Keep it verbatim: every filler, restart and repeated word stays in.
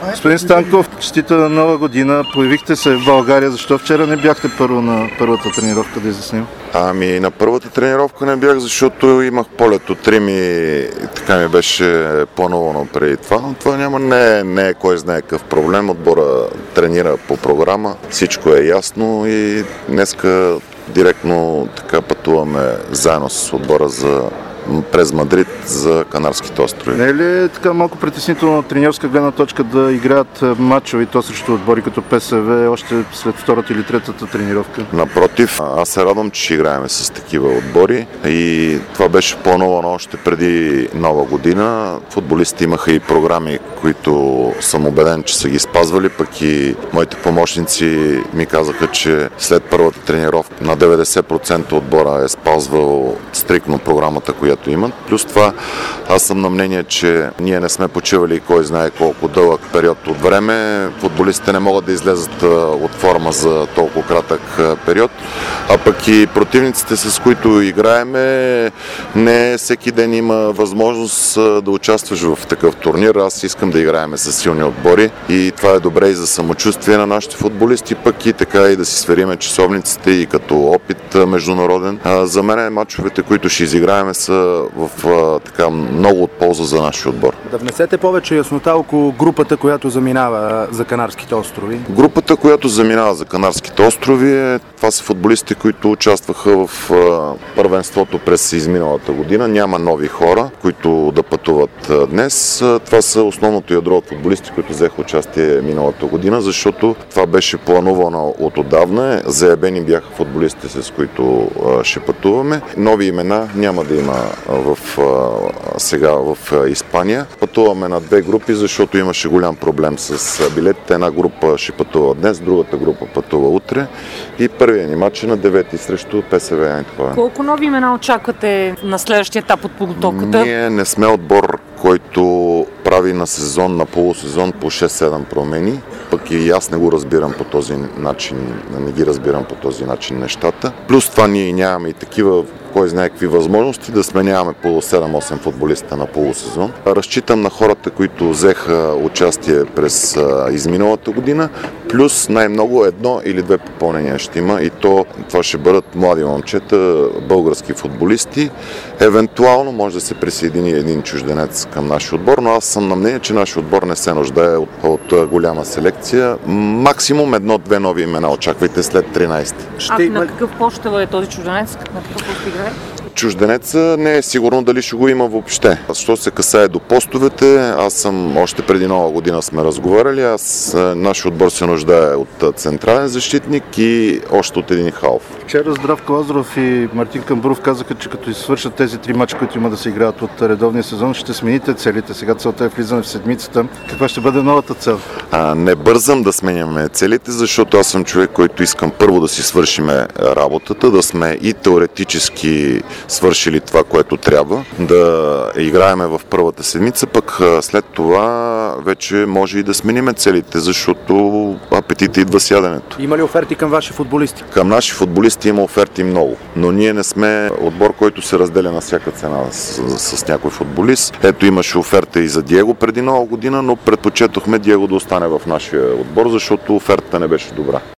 Господин Станков, честита нова година. Появихте се в България. Защо вчера не бяхте първо на първата тренировка, да изясним? Ами на първата тренировка не бях, защото имах полет от Рим и така ми беше планувано преди това. Но това няма, не, не е кой знае какъв проблем. Отбора тренира по програма, всичко е ясно и днеска директно така пътуваме заедно с отбора за през Мадрид за Канарските острови. Не е ли така малко притеснително от тренерска гледна точка да играят мачове и то срещу отбори като ПСВ още след втората или третата тренировка? Напротив, аз се радвам, че играем с такива отбори и това беше плановано още преди Нова година. Футболистите имаха и програми, които съм убеден, че са ги спазвали, пък и моите помощници ми казаха, че след първата тренировка на деветдесет процента отбора е спазвал стриктно програмата, която имат. Плюс това аз съм на мнение, че ние не сме почивали кой знае колко дълъг период от време. Футболистите не могат да излезат от форма за толкова кратък период, а пък и противниците, с които играеме, не всеки ден има възможност да участваш в такъв турнир. Аз искам да играеме с силни отбори и това е добре и за самочувствие на нашите футболисти, пък и така и да си свериме часовниците и като опит международен. За мен мачовете, които ще изиграеме, са в а, така много от полза за нашия отбор. Да внесете повече яснота около групата, която заминава за Канарските острови. Групата, която заминава за Канарските острови, е, това са футболисти, които участваха в а, първенството през изминалата година. Няма нови хора, които да пътуват а, днес. А, това са основното ядро от футболисти, които взеха участие миналата година, защото това беше планувано от отдавна. Заебени бяха футболистите, с които а, ще пътуваме. Нови имена няма да има в, сега в Испания. Пътуваме на две групи, защото имаше голям проблем с билетите. Една група ще пътува днес, другата група пътува утре и първият ни мач е на девети срещу ПСВ Айндховен. Колко нови имена очаквате на следващия етап от подготовката? Ние не сме отбор, който прави на сезон, на полусезон по шест-седем промени, пък и аз не го разбирам по този начин, не ги разбирам по този начин нещата. Плюс това ние нямаме и такива кой знае какви възможности да сменяваме по седем-осем футболиста на полусезон. Разчитам на хората, които взеха участие през а, изминалата година, плюс най-много едно или две попълнения ще има и то това ще бъдат млади момчета, български футболисти. Евентуално може да се присъедини един чужденец към нашия отбор, но аз съм на мнение, че нашия отбор не се нуждае от, от голяма селекция. Максимум едно-две нови имена очаквайте след тринайсети. А на какъв пост ще бъде този чужденец? На какъв пост играе? Чужденеца не е сигурно дали ще го има въобще. Що се касае до постовете, аз съм още преди Нова година сме разговаряли. Аз, нашия отбор се нуждае от централен защитник и още от един халф. Вчера Здравко Лазаров и Мартин Камбуров казаха, че като свършат тези три мача, които има да се играят от редовния сезон, ще смените целите. Сега целта е влизане в седмицата. Каква ще бъде новата цел? А, не бързам да сменяме целите, защото аз съм човек, който искам първо да си свършиме работата, да сме и теоретически свършили това, което трябва, да играеме в първата седмица, пък след това вече може и да смениме целите, защото апетита идва с яденето. Има ли оферти към ваши футболисти? Към наши футболисти има оферти много, но ние не сме отбор, който се разделя на всяка цена с, с някой футболист. Ето имаше оферта и за Диего преди Нова година, но предпочетохме Диего да остане в нашия отбор, защото офертата не беше добра.